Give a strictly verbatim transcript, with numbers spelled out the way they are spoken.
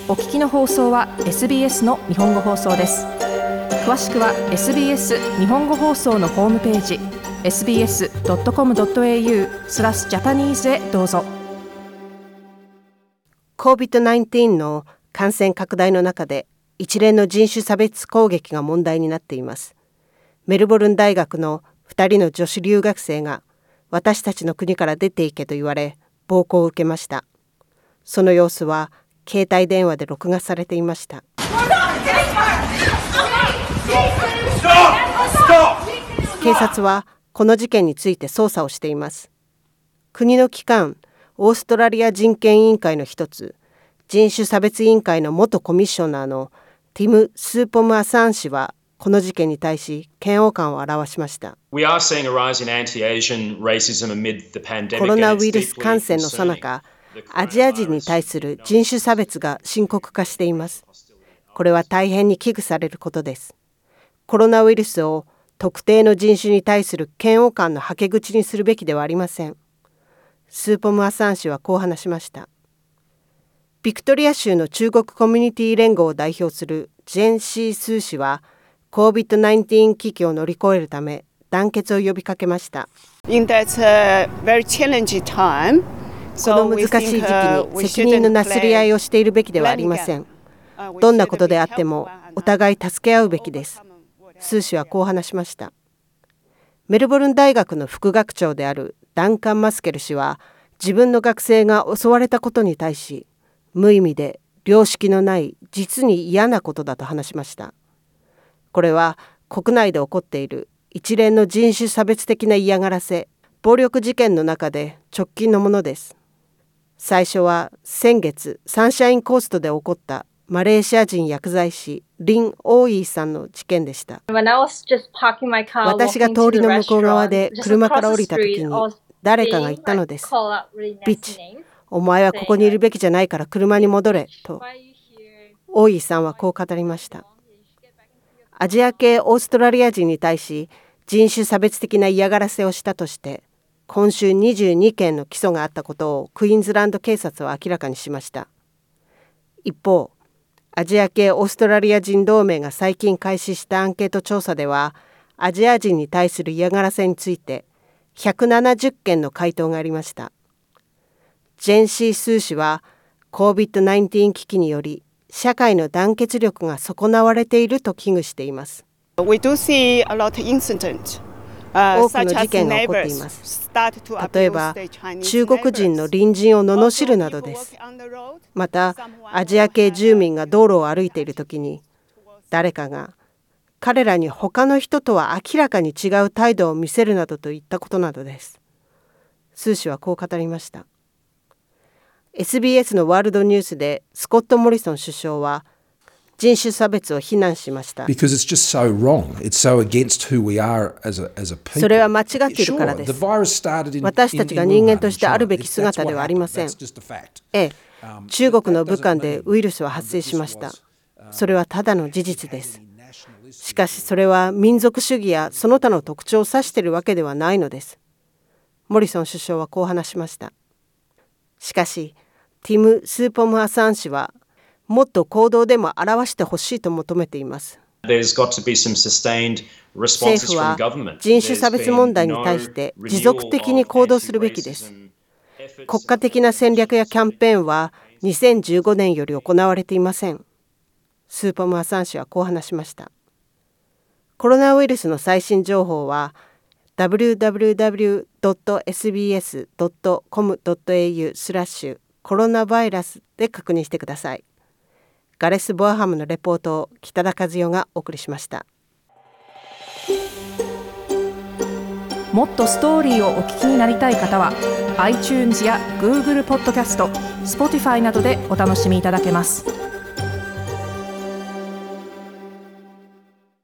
お聞きの放送は エスビーエス の日本語放送です。詳しくは エスビーエス 日本語放送のホームページ エスビーエスドットコムドットエーユー スラスジャパニーズへどうぞ。 コービッドナインティーン の感染拡大の中で一連の人種差別攻撃が問題になっています。メルボルン大学のふたりの女子留学生が私たちの国から出て行けと言われ暴行を受けました。その様子は携帯電話で録画されていました。警察はこの事件について捜査をしています。国の機関、オーストラリア人権委員会の一つ、人種差別委員会の元コミッショナーのティム・スーポム・アサーン氏はこの事件に対し嫌悪感を表しました。コロナウイルス感染の最中、アジア人に対する人種差別が深刻化しています。これは大変に危惧されることです。コロナウイルスを特定の人種に対する嫌悪感のはけ口にするべきではありません。スーポム・アサン氏はこう話しました。ビクトリア州の中国コミュニティ連合を代表するジェン・シー・スー氏は コービッドナインティーン 危機を乗り越えるため団結を呼びかけました。 In that, uh, very challenging time, この難しい時期に責任のなすり合いをしているべきではありません。どんなことであってもお互い助け合うべきです。スー氏はこう話しました。メルボルン大学の副学長であるダンカン・マスケル氏は自分の学生が襲われたことに対し無意味で良識のない実に嫌なことだと話しました。これは国内で起こっている一連の人種差別的な嫌がらせ、暴力事件の中で直近のものです。最初は先月サンシャインコーストで起こったマレーシア人薬剤師リン・オーイーさんの事件でした。私が通りの向こう側で車から降りた時に誰かが言ったのです。ビッチ、お前はここにいるべきじゃないから車に戻れと。オーイーさんはこう語りました。アジア系オーストラリア人に対し人種差別的な嫌がらせをしたとして今週にじゅうにけんの起訴があったことをクイーンズランド警察は明らかにしました。一方、アジア系オーストラリア人同盟が最近開始したアンケート調査では、アジア人に対する嫌がらせについてひゃくななじゅっけんの回答がありました。ジェンシー・スー氏は コービッドナインティーン 危機により社会の団結力が損なわれていると危惧しています。 We do see a lot of incidents. 多くの事件が起こっています。例えば、中国人の隣人を罵るなどです。また、アジア系住民が道路を歩いているときに、誰かが彼らに他の人とは明らかに違う態度を見せるなどといったことなどです。スー氏はこう語りました。エスビーエス のワールドニュースでスコット・モリソン首相は、人種差別を非難しました。それは間違っているからです。私たちが人間としてあるべき姿ではありません。ええ、中国の武漢でウイルスは発生しました。それはただの事実です。しかしそれは民族主義やその他の特徴を指しているわけではないのです。モリソン首相はこう話しました。しかし、ティム・スーポム・アサン氏はもっと行動でも表してほしいと求めています。政府は人種差別問題に対して持続的に行動するべきです。国家的な戦略やキャンペーンはにせんじゅうごねんより行われていません。スーポム・アサン氏はこう話しました。コロナウイルスの最新情報は ダブリューダブリューダブリュードットエスビーエスドットコムドットエーユー スラッシュコロナバイラスで確認してください。ガレス・ボアハムのレポートを北田和代がお送りしました。 もっとストーリーをお聞きになりたい方は iTunes や Google ポッドキャスト、Spotify などでお楽しみいただけます。